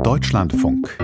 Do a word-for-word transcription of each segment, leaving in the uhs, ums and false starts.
Deutschlandfunk.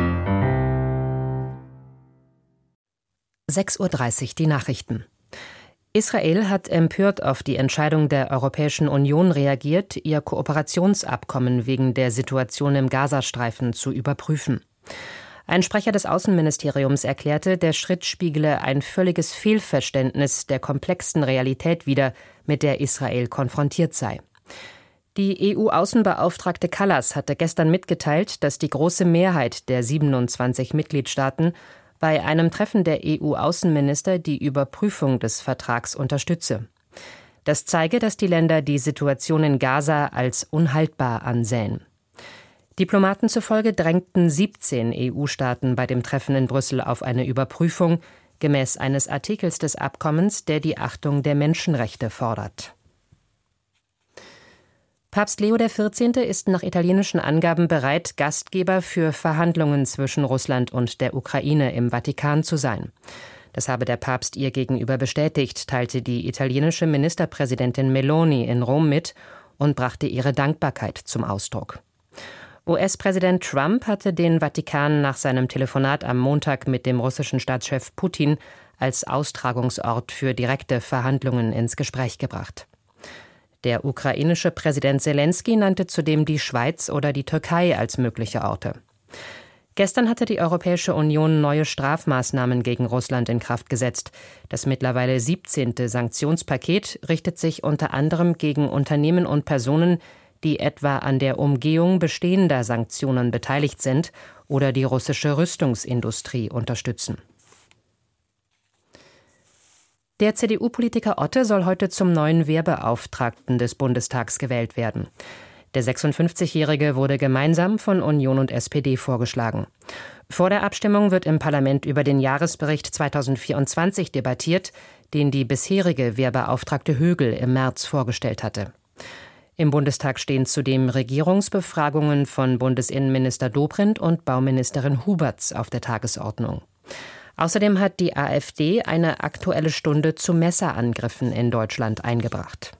sechs Uhr dreißig, die Nachrichten. Israel hat empört auf die Entscheidung der Europäischen Union reagiert, ihr Kooperationsabkommen wegen der Situation im Gazastreifen zu überprüfen. Ein Sprecher des Außenministeriums erklärte, der Schritt spiegele ein völliges Fehlverständnis der komplexen Realität wider, mit der Israel konfrontiert sei. Die E U-Außenbeauftragte Kallas hatte gestern mitgeteilt, dass die große Mehrheit der siebenundzwanzig Mitgliedstaaten bei einem Treffen der E U-Außenminister die Überprüfung des Vertrags unterstütze. Das zeige, dass die Länder die Situation in Gaza als unhaltbar ansähen. Diplomaten zufolge drängten siebzehn E U-Staaten bei dem Treffen in Brüssel auf eine Überprüfung, gemäß eines Artikels des Abkommens, der die Achtung der Menschenrechte fordert. Papst Leo der Vierzehnte ist nach italienischen Angaben bereit, Gastgeber für Verhandlungen zwischen Russland und der Ukraine im Vatikan zu sein. Das habe der Papst ihr gegenüber bestätigt, teilte die italienische Ministerpräsidentin Meloni in Rom mit und brachte ihre Dankbarkeit zum Ausdruck. U S-Präsident Trump hatte den Vatikan nach seinem Telefonat am Montag mit dem russischen Staatschef Putin als Austragungsort für direkte Verhandlungen ins Gespräch gebracht. Der ukrainische Präsident Selenskyj nannte zudem die Schweiz oder die Türkei als mögliche Orte. Gestern hatte die Europäische Union neue Strafmaßnahmen gegen Russland in Kraft gesetzt. Das mittlerweile siebzehnte Sanktionspaket richtet sich unter anderem gegen Unternehmen und Personen, die etwa an der Umgehung bestehender Sanktionen beteiligt sind oder die russische Rüstungsindustrie unterstützen. Der C D U-Politiker Otte soll heute zum neuen Wehrbeauftragten des Bundestags gewählt werden. Der sechsundfünfzigjährige wurde gemeinsam von Union und S P D vorgeschlagen. Vor der Abstimmung wird im Parlament über den Jahresbericht zweitausendvierundzwanzig debattiert, den die bisherige Wehrbeauftragte Högel im März vorgestellt hatte. Im Bundestag stehen zudem Regierungsbefragungen von Bundesinnenminister Dobrindt und Bauministerin Huberts auf der Tagesordnung. Außerdem hat die AfD eine Aktuelle Stunde zu Messerangriffen in Deutschland eingebracht.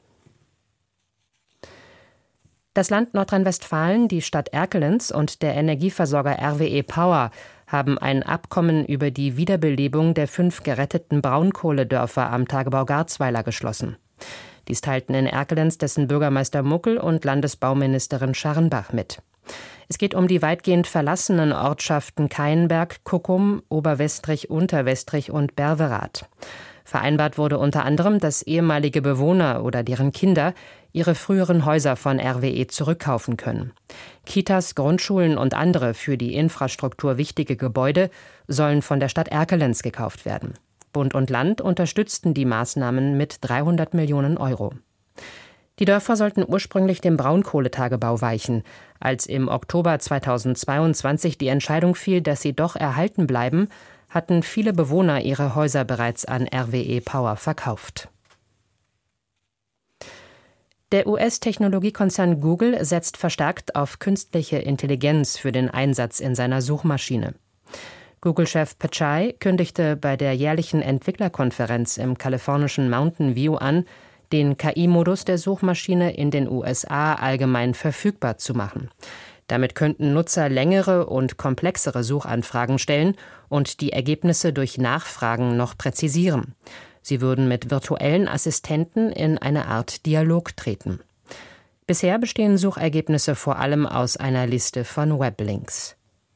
Das Land Nordrhein-Westfalen, die Stadt Erkelenz und der Energieversorger R W E Power haben ein Abkommen über die Wiederbelebung der fünf geretteten Braunkohledörfer am Tagebau Garzweiler geschlossen. Dies teilten in Erkelenz dessen Bürgermeister Muckel und Landesbauministerin Scharrenbach mit. Es geht um die weitgehend verlassenen Ortschaften Keinberg, Kuckum, Oberwestrich, Unterwestrich und Berverath. Vereinbart wurde unter anderem, dass ehemalige Bewohner oder deren Kinder ihre früheren Häuser von R W E zurückkaufen können. Kitas, Grundschulen und andere für die Infrastruktur wichtige Gebäude sollen von der Stadt Erkelenz gekauft werden. Bund und Land unterstützten die Maßnahmen mit dreihundert Millionen Euro. Die Dörfer sollten ursprünglich dem Braunkohletagebau weichen. Als im Oktober zweitausendzweiundzwanzig die Entscheidung fiel, dass sie doch erhalten bleiben, hatten viele Bewohner ihre Häuser bereits an R W E Power verkauft. Der U S-Technologiekonzern Google setzt verstärkt auf künstliche Intelligenz für den Einsatz in seiner Suchmaschine. Google-Chef Pichai kündigte bei der jährlichen Entwicklerkonferenz im kalifornischen Mountain View an, den K I-Modus der Suchmaschine in den U S A allgemein verfügbar zu machen. Damit könnten Nutzer längere und komplexere Suchanfragen stellen und die Ergebnisse durch Nachfragen noch präzisieren. Sie würden mit virtuellen Assistenten in eine Art Dialog treten. Bisher bestehen Suchergebnisse vor allem aus einer Liste von Weblinks.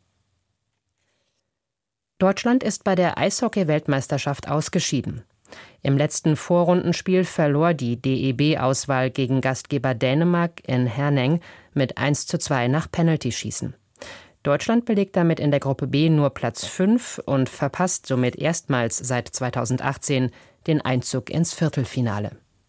Deutschland ist bei der Eishockey-Weltmeisterschaft ausgeschieden. Im letzten Vorrundenspiel verlor die D E B-Auswahl gegen Gastgeber Dänemark in Herning mit eins zu zwei nach Penaltyschießen. Deutschland belegt damit in der Gruppe B nur Platz fünf und verpasst somit erstmals seit zweitausendachtzehn den Einzug ins Viertelfinale.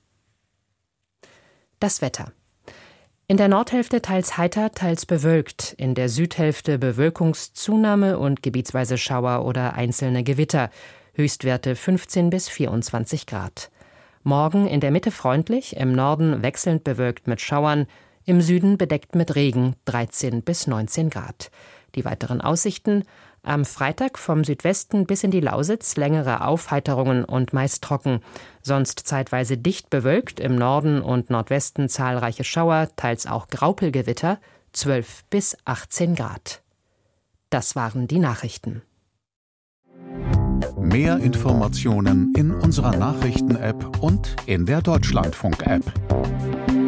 Das Wetter. In der Nordhälfte teils heiter, teils bewölkt, in der Südhälfte Bewölkungszunahme und gebietsweise Schauer oder einzelne Gewitter. Höchstwerte fünfzehn bis vierundzwanzig Grad. Morgen in der Mitte freundlich, im Norden wechselnd bewölkt mit Schauern, im Süden bedeckt mit Regen dreizehn bis neunzehn Grad. Die weiteren Aussichten: am Freitag vom Südwesten bis in die Lausitz längere Aufheiterungen und meist trocken. Sonst zeitweise dicht bewölkt, im Norden und Nordwesten zahlreiche Schauer, teils auch Graupelgewitter, zwölf bis achtzehn Grad. Das waren die Nachrichten. Mehr Informationen in unserer Nachrichten-App und in der Deutschlandfunk-App.